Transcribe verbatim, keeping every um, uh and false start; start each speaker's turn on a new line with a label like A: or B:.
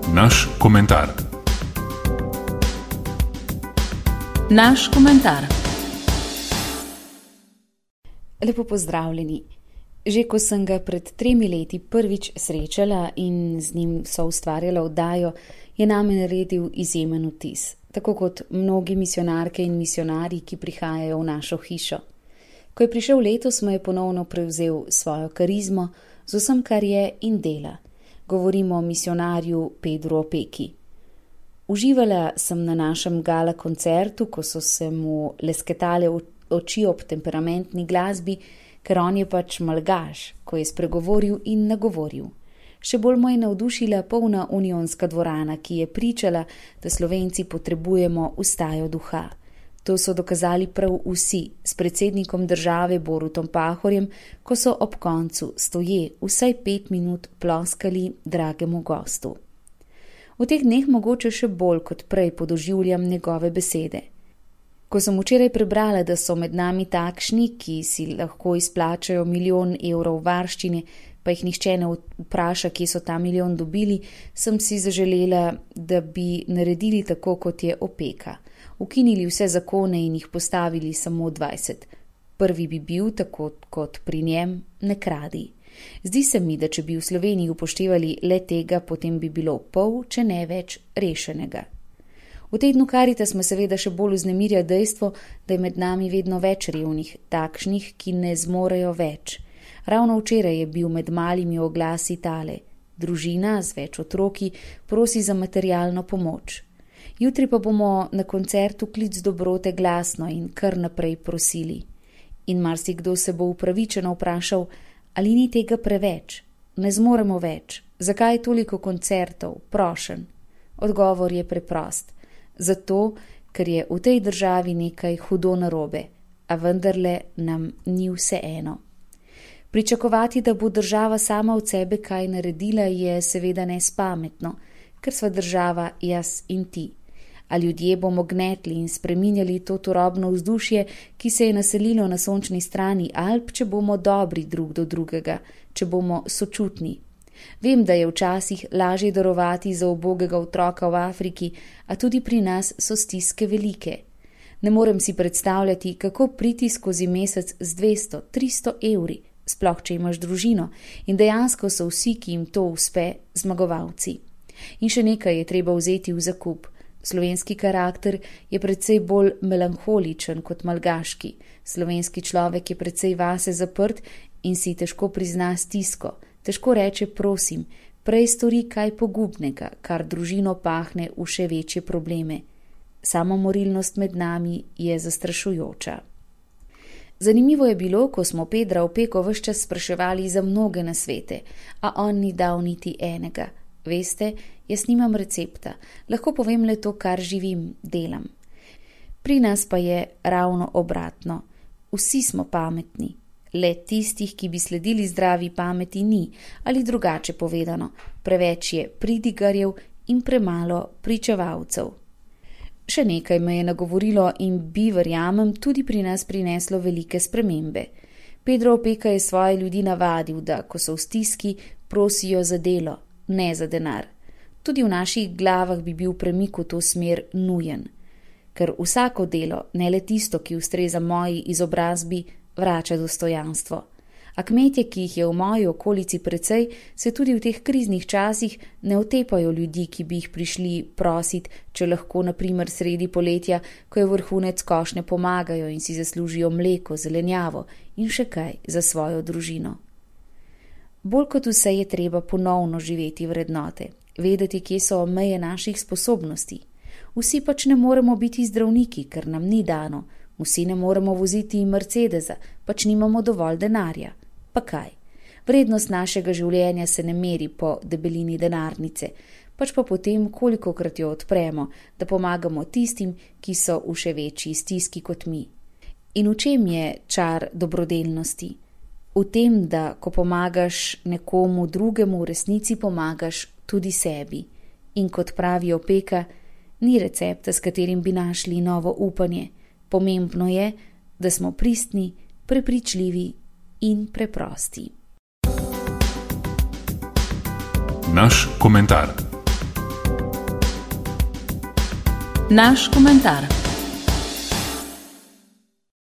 A: Naš komentar.
B: Naš komentar.
C: Lepo pozdravljeni. Že ko sem ga pred tremi leti prvič srečala in z njim soustvarjala oddajo, je name naredil izjemen vtis, tako kot mnogi misionarke in misionarji, ki prihajajo v našo hišo. Ko je prišel letos, me je ponovno prevzel svojo karizmo z vsem, kar je in dela. Govorimo o misionarju Pedru Opeki. Uživala sem na našem gala koncertu, ko so se mu lesketale oči ob temperamentni glasbi, ker on je pač malgaš, ko je spregovoril in nagovoril. Še bolj me je navdušila polna unionska dvorana, ki je pričala, da Slovenci potrebujemo vstajo duha. To so dokazali prav vsi, s predsednikom države Borutom Pahorjem, ko so ob koncu stoje vsaj pet minut ploskali dragemu gostu. V teh dneh mogoče še bolj kot prej podoživljam njegove besede. Ko sem včeraj prebrala, da so med nami takšni, ki si lahko izplačajo milijon evrov varščine, pa jih nihče ne vpraša, kje so ta milijon dobili, sem si zaželela, da bi naredili tako, kot je Opeka. Ukinili vse zakone in jih postavili samo dvajset. Prvi bi bil, tako kot pri njem, ne kradi. Zdi se mi, da če bi v Sloveniji upoštevali le tega, potem bi bilo pol, če ne več, rešenega. V tednu Karitas me seveda še bolj vznemirja dejstvo, da je med nami vedno več revnih, takšnih, ki ne zmorejo več. Ravno včeraj je bil med malimi oglasi tale. Družina z več otroki prosi za materialno pomoč. Jutri pa bomo na koncertu Klic dobrote glasno in kar naprej prosili. In marsikdo se bo upravičeno vprašal, ali ni tega preveč? Ne zmoremo več. Zakaj toliko koncertov, prošenj? Odgovor je preprost. Zato, ker je v tej državi nekaj hudo narobe, a vendarle nam ni vseeno. Pričakovati, da bo država sama od sebe kaj naredila, je seveda nespametno, ker sva država jaz in ti. A ljudje bomo gnetli in spreminjali to turobno vzdušje, ki se je naselilo na sončni strani Alp, če bomo dobri drug do drugega, če bomo sočutni. Vem, da je včasih lažje darovati za ubogega otroka v Afriki, a tudi pri nas so stiske velike. Ne morem si predstavljati, kako priti skozi mesec z dvesto, tristo evri, sploh če imaš družino, in dejansko so vsi, ki jim to uspe, zmagovalci. In še nekaj je treba vzeti v zakup. Slovenski karakter je precej bolj melanholičen kot malgaški. Slovenski človek je precej vase zaprt in si težko prizna stisko. Težko reče prosim, prej stori kaj pogubnega, kar družino pahne v še večje probleme. Samomorilnost med nami je zastrašujoča. Zanimivo je bilo, ko smo Pedra Opeko ves čas spraševali za mnoge nasvete, a on ni dal niti enega. Veste, jaz nimam recepta, lahko povem le to, kar živim, delam. Pri nas pa je ravno obratno. Vsi smo pametni. Le tistih, ki bi sledili zdravi pameti, ni, ali drugače povedano, preveč je pridigarjev in premalo pričevalcev. Še nekaj me je nagovorilo in bi, verjamem, tudi pri nas prineslo velike spremembe. Pedro Opeka je svoje ljudi navadil, da, ko so v stiski, prosijo za delo, ne za denar. Tudi v naših glavah bi bil premik v to smer nujen. Ker vsako delo, ne le tisto, ki ustreza moji izobrazbi, vrača dostojanstvo. A kmetje, ki jih je v moji okolici precej, se tudi v teh kriznih časih ne otepajo ljudi, ki bi jih prišli prosit, če lahko na primer sredi poletja, ko je vrhunec košnje, pomagajo in si zaslužijo mleko, zelenjavo in še kaj za svojo družino. Bolj kot vse je treba ponovno živeti vrednote, vedeti, kje so meje naših sposobnosti. Vsi pač ne moremo biti zdravniki, ker nam ni dano. Vsi ne moremo voziti Mercedesa, pač nimamo dovolj denarja. Pa kaj? Vrednost našega življenja se ne meri po debelini denarnice, pač pa potem, kolikokrat jo odpremo, da pomagamo tistim, ki so v še večji stiski kot mi. In v čem je čar dobrodelnosti? V tem, da ko pomagaš nekomu drugemu, v resnici pomagaš tudi sebi. In kot pravi Opeka, ni recepta, s katerim bi našli novo upanje. Pomembno je, da smo pristni, prepričljivi in preprosti.
A: Naš komentar.
B: Naš komentar.